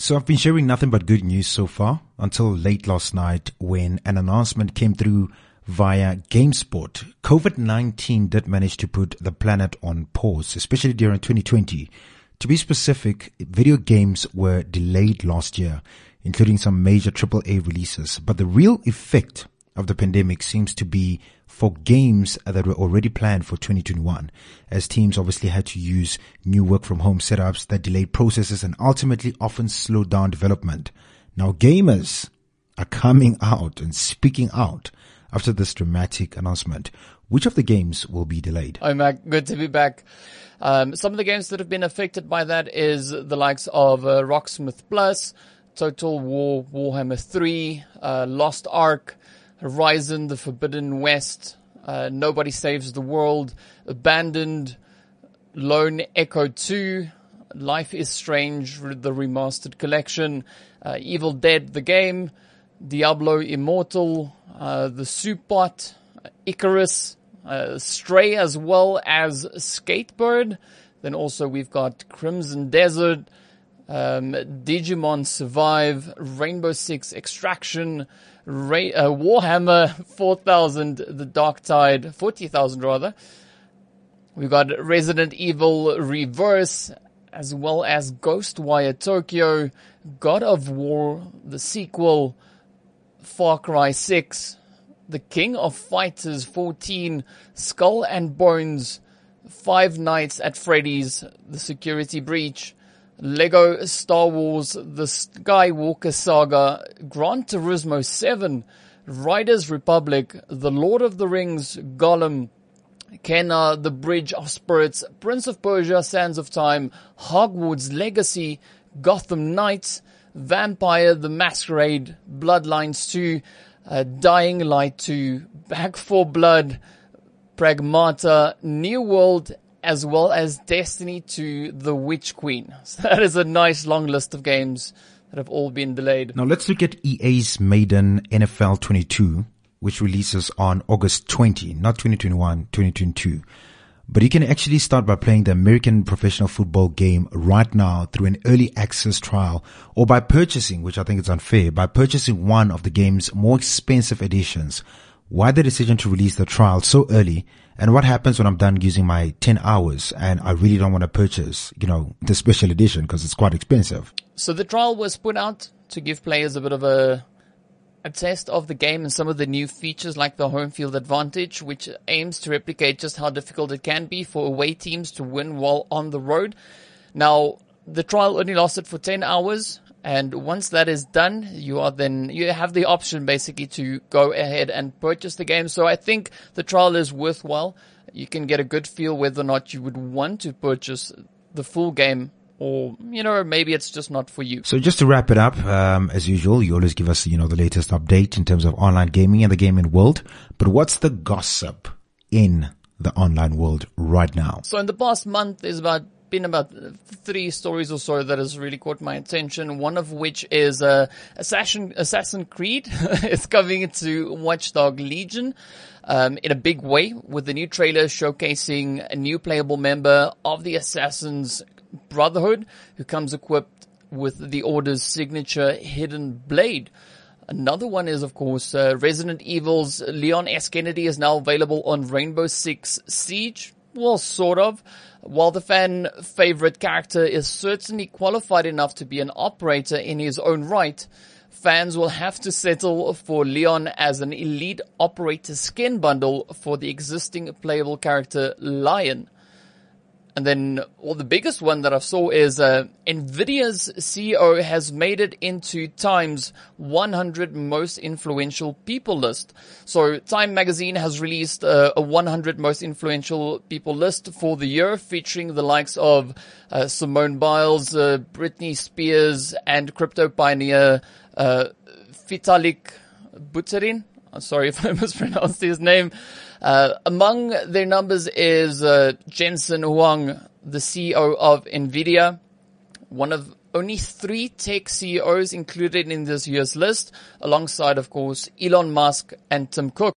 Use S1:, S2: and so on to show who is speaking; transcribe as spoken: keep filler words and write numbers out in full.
S1: So I've been sharing nothing but good news so far until late last night when an announcement came through via GameSpot. COVID nineteen did manage to put the planet on pause, especially during twenty twenty. To be specific, video games were delayed last year, including some major triple A releases. But the real effect of the pandemic seems to be for games that were already planned for twenty twenty-one, as teams obviously had to use new work from home setups that delayed processes and ultimately often slowed down development. Now gamers are coming out and speaking out after this dramatic announcement. Which of the games will be delayed?
S2: Oh, Mac, good to be back. Um, some of the games that have been affected by that is the likes of uh, Rocksmith Plus, Total War, Warhammer three, uh, Lost Ark, Horizon, The Forbidden West, uh, Nobody Saves the World, Abandoned, Lone Echo two, Life is Strange, the Remastered Collection, uh, Evil Dead, the game, Diablo Immortal, uh, The Soup Pot, Icarus, uh, Stray, as well as Skatebird. Then also we've got Crimson Desert, um, Digimon Survive, Rainbow Six Extraction, Ray, uh, Warhammer four thousand, The Dark Tide, forty thousand rather. We've got Resident Evil Reverse, as well as Ghostwire Tokyo, God of War, the sequel, Far Cry six, The King of Fighters fourteen, Skull and Bones, Five Nights at Freddy's, The Security Breach, Lego Star Wars, The Skywalker Saga, Gran Turismo seven, Riders Republic, The Lord of the Rings, Gollum, Kena, The Bridge of Spirits, Prince of Persia, Sands of Time, Hogwarts Legacy, Gotham Knights, Vampire the Masquerade, Bloodlines two, uh, Dying Light two, Back four Blood, Pragmata, New World, as well as Destiny two, The Witch Queen. So that is a nice long list of games that have all been delayed.
S1: Now let's look at E A's maiden N F L twenty-two, which releases on August twentieth, not twenty twenty-one, twenty twenty-two. But you can actually start by playing the American Professional Football game right now through an early access trial, or by purchasing, which I think is unfair, by purchasing one of the game's more expensive editions. Why the decision to release the trial so early? And what happens when I'm done using my ten hours and I really don't want to purchase, you know, the special edition because it's quite expensive?
S2: So the trial was put out to give players a bit of a a test of the game and some of the new features like the home field advantage, which aims to replicate just how difficult it can be for away teams to win while on the road. Now, the trial only lasted for ten hours. And once that is done, you are then, you have the option basically to go ahead and purchase the game. So I think the trial is worthwhile. You can get a good feel whether or not you would want to purchase the full game, or, you know, maybe it's just not for you.
S1: So just to wrap it up, um, as usual, you always give us, you know, the latest update in terms of online gaming and the gaming world. But what's the gossip in the online world right now?
S2: So in the past month, there's about been about three stories or so that has really caught my attention. One of which is uh, Assassin, Assassin's Creed. It's coming into Watch Dogs Legion um, in a big way, with the new trailer showcasing a new playable member of the Assassin's Brotherhood, who comes equipped with the Order's signature hidden blade. Another one is, of course, uh, Resident Evil's Leon S. Kennedy is now available on Rainbow Six Siege. Well, sort of. While the fan favorite character is certainly qualified enough to be an operator in his own right, fans will have to settle for Leon as an elite operator skin bundle for the existing playable character Lion. And then, well, the biggest one that I saw is uh, NVIDIA's C E O has made it into Time's one hundred most influential people list. So Time magazine has released uh, a one hundred most influential people list for the year, featuring the likes of uh, Simone Biles, uh, Britney Spears, and crypto pioneer uh, Vitalik Buterin. I'm sorry if I mispronounced his name. Uh, among their numbers is uh, Jensen Huang, the C E O of NVIDIA, one of only three tech C E Os included in this year's list, alongside, of course, Elon Musk and Tim Cook.